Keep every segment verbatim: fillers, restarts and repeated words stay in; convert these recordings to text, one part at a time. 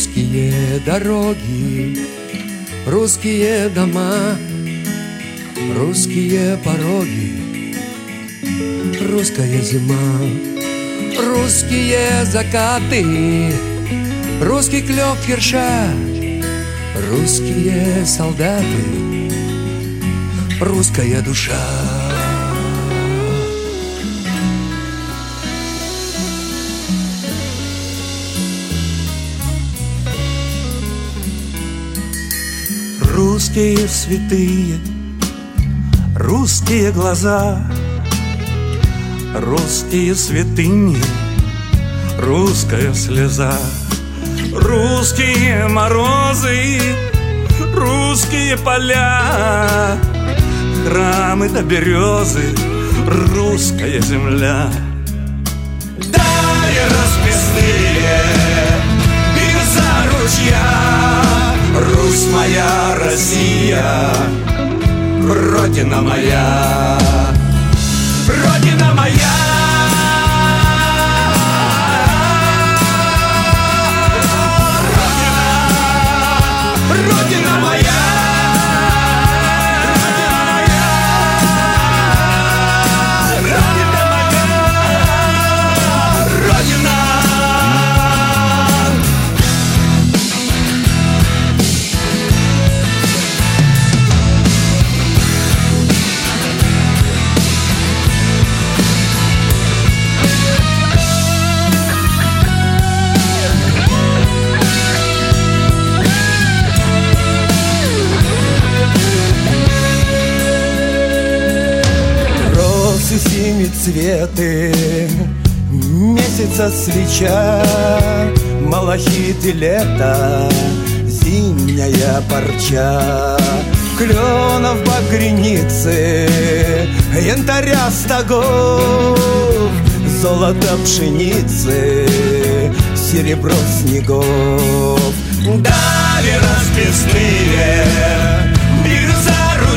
Русские дороги, русские дома, русские пороги, русская зима, русские закаты, русский клёв ерша, русские солдаты, русская душа. Русские святые, русские глаза, русские святыни, русская слеза, русские морозы, русские поля, храмы до березы, русская земля. Дали расписные бирюза ручья, Русь моя, Россия, Родина моя, Родина моя. Родина, Родина моя. Семицветы, месяца свеча, малахит и лето, зимняя парча, кленов багряницы, янтаря стогов, золото пшеницы, серебро снегов. Дали расписные бирюза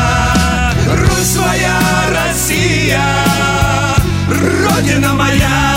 ручья, Русь моя, Россия, Родина моя.